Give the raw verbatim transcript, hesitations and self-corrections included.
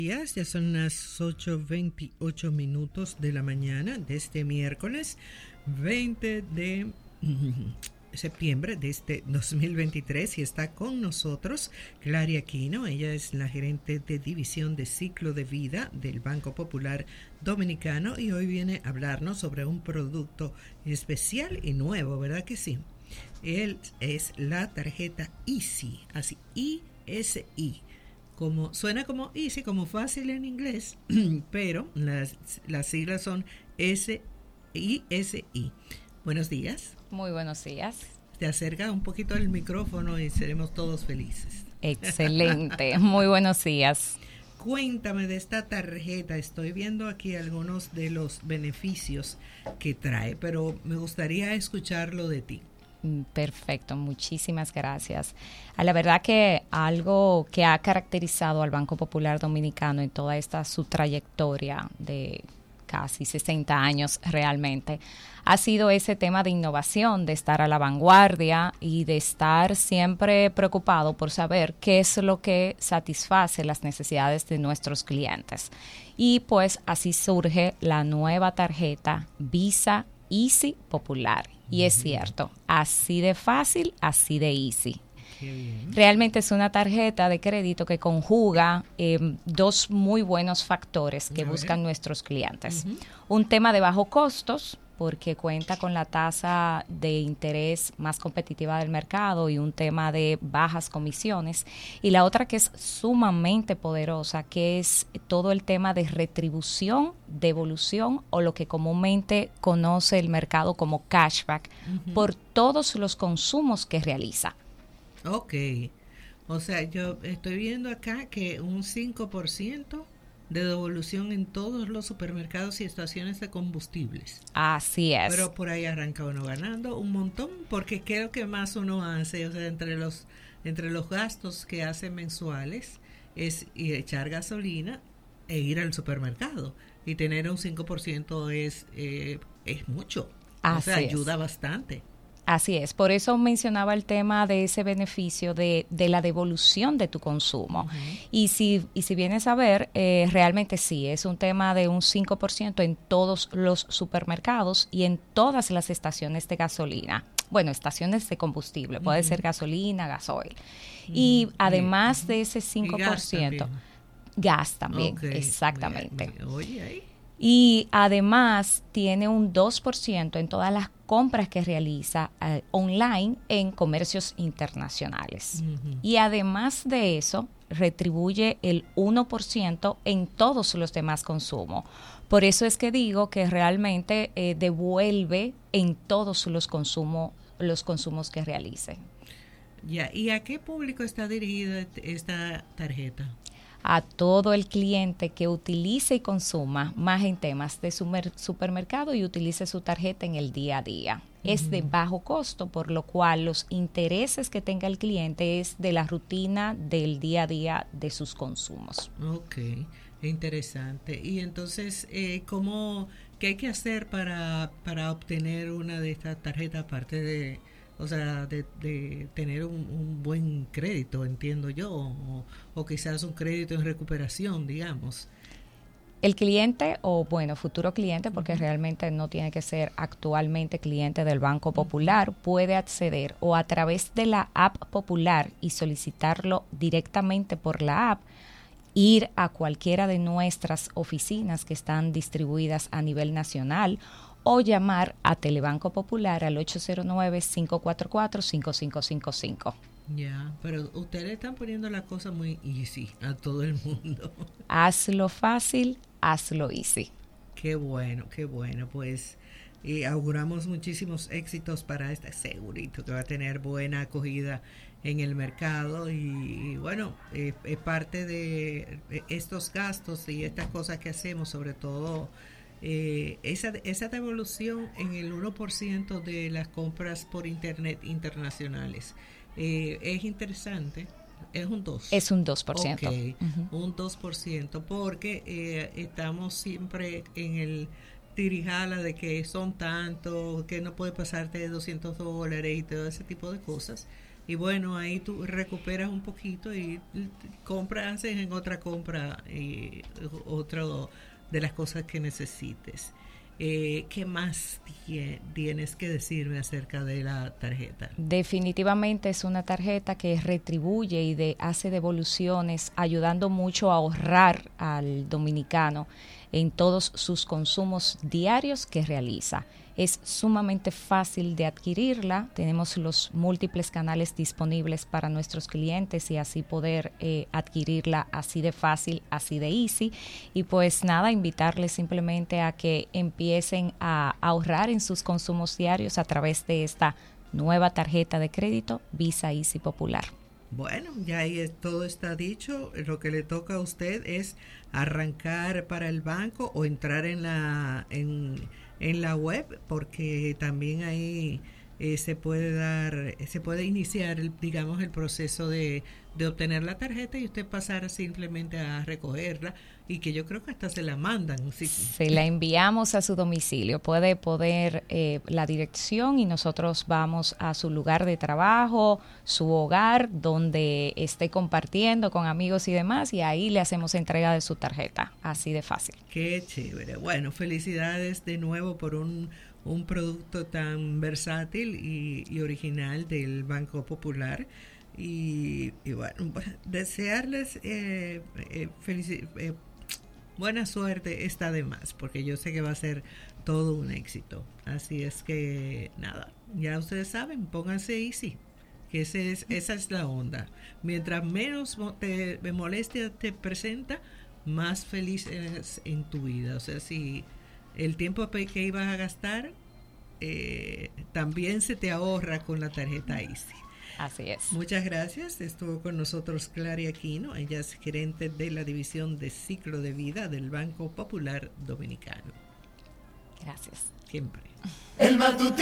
Días, ya son las ocho veintiocho minutos de la mañana de este miércoles veinte de septiembre de este dos mil veintitrés, y está con nosotros Clary Aquino. Ella es la gerente de división de ciclo de vida del Banco Popular Dominicano y hoy viene a hablarnos sobre un producto especial y nuevo, ¿verdad que sí? Él es la tarjeta Easy, así I S I. Como, suena como easy, como fácil en inglés, pero las, las siglas son S I S I. Buenos días. Muy buenos días. Te acerca un poquito el micrófono y seremos todos felices. Excelente. Muy buenos días. Cuéntame de esta tarjeta. Estoy viendo aquí algunos de los beneficios que trae, pero me gustaría escucharlo de ti. Perfecto, muchísimas gracias. A la verdad que algo que ha caracterizado al Banco Popular Dominicano en toda esta su trayectoria de casi sesenta años realmente, ha sido ese tema de innovación, de estar a la vanguardia y de estar siempre preocupado por saber qué es lo que satisface las necesidades de nuestros clientes. Y pues así surge la nueva tarjeta Visa Easy Popular. Y es cierto, así de fácil, así de easy. Qué bien. Realmente es una tarjeta de crédito que conjuga eh, dos muy buenos factores que A buscan ver. nuestros clientes. Uh-huh. Un tema de bajo costos, porque cuenta con la tasa de interés más competitiva del mercado y un tema de bajas comisiones. Y la otra que es sumamente poderosa, que es todo el tema de retribución, devolución o lo que comúnmente conoce el mercado como cashback, uh-huh, por todos los consumos que realiza. Ok. O sea, yo estoy viendo acá que un cinco por ciento de devolución en todos los supermercados y estaciones de combustibles. Así es. Pero por ahí arranca uno ganando un montón, porque ¿qué es lo que más uno hace? O sea, entre los entre los gastos que hace mensuales es ir a echar gasolina e ir al supermercado. Y tener un cinco por ciento es, eh, es mucho. Así o sea, es. ayuda bastante. Así es, por eso mencionaba el tema de ese beneficio de, de la devolución de tu consumo. Uh-huh. Y si y si vienes a ver, eh, realmente sí, es un tema de un cinco por ciento en todos los supermercados y en todas las estaciones de gasolina. Bueno, estaciones de combustible, uh-huh, puede ser gasolina, gasoil. Uh-huh. Y además uh-huh, de ese cinco por ciento, gas también, okay, exactamente. Me, me, oye, ahí. Y además tiene un dos por ciento en todas las compras que realiza eh, online en comercios internacionales. Uh-huh. Y además de eso, retribuye el uno por ciento en todos los demás consumos. Por eso es que digo que realmente eh, devuelve en todos los consumos, los consumos que realice. Ya, ¿y a qué público está dirigida esta tarjeta? A todo el cliente que utilice y consuma más en temas de sumer- supermercado y utilice su tarjeta en el día a día. Uh-huh. Es de bajo costo, por lo cual los intereses que tenga el cliente es de la rutina del día a día de sus consumos. Ok, interesante. Y entonces, eh, ¿cómo, qué hay que hacer para, para obtener una de estas tarjetas aparte de... O sea, de, de tener un, un buen crédito, entiendo yo, o, o quizás un crédito en recuperación, digamos? El cliente, o bueno, futuro cliente, porque uh-huh, realmente no tiene que ser actualmente cliente del Banco Popular, puede acceder o a través de la app Popular y solicitarlo directamente por la app, ir a cualquiera de nuestras oficinas que están distribuidas a nivel nacional, o llamar a Telebanco Popular al ocho cero nueve, cinco cuatro cuatro, cinco cinco cinco cinco. Ya, pero ustedes están poniendo la cosa muy easy a todo el mundo. Hazlo fácil, hazlo easy. Qué bueno, qué bueno. Pues y auguramos muchísimos éxitos para este segurito que va a tener buena acogida en el mercado y, y bueno, es eh, parte de estos gastos y estas cosas que hacemos, sobre todo Eh, esa, esa devolución en el uno por ciento de las compras por internet internacionales eh, es interesante. Es un dos por ciento. Es un dos por ciento. Ok, uh-huh, un dos por ciento porque eh, estamos siempre en el tirijala de que son tantos, que no puede pasarte de doscientos dólares y todo ese tipo de cosas. y bueno, ahí tú recuperas un poquito y compras, haces en otra compra y otro de las cosas que necesites. Eh, ¿Qué más tienes que decirme acerca de la tarjeta? Definitivamente es una tarjeta que retribuye y de, hace devoluciones, ayudando mucho a ahorrar al dominicano en todos sus consumos diarios que realiza. Es sumamente fácil de adquirirla, tenemos los múltiples canales disponibles para nuestros clientes y así poder eh, adquirirla así de fácil, así de easy. Y pues nada, invitarles simplemente a que empiecen a ahorrar en sus consumos diarios a través de esta nueva tarjeta de crédito Visa Easy Popular. Bueno, ya ahí es, todo está dicho. Lo que le toca a usted es arrancar para el banco o entrar en la en, en la web, porque también ahí eh, se puede dar, se puede iniciar, el, digamos, el proceso de, de obtener la tarjeta y usted pasar simplemente a recogerla, y que yo creo que hasta se la mandan. ¿Sí? Se la enviamos a su domicilio, puede poner eh, la dirección y nosotros vamos a su lugar de trabajo, su hogar, donde esté compartiendo con amigos y demás, y ahí le hacemos entrega de su tarjeta, así de fácil. Qué chévere. Bueno, felicidades de nuevo por un, un producto tan versátil y, y original del Banco Popular. Y, y bueno, desearles eh, eh, felici- eh, buena suerte está de más, porque yo sé que va a ser todo un éxito. Así es que nada, ya ustedes saben, pónganse easy, que ese es, esa es la onda. Mientras menos te, molestia te presenta, más feliz eres en tu vida. O sea, si el tiempo que ibas a gastar eh, también se te ahorra con la tarjeta Easy. Así es. Muchas gracias. Estuvo con nosotros Clary Aquino. Ella es gerente de la división de ciclo de vida del Banco Popular Dominicano. Gracias. Siempre. El matutino.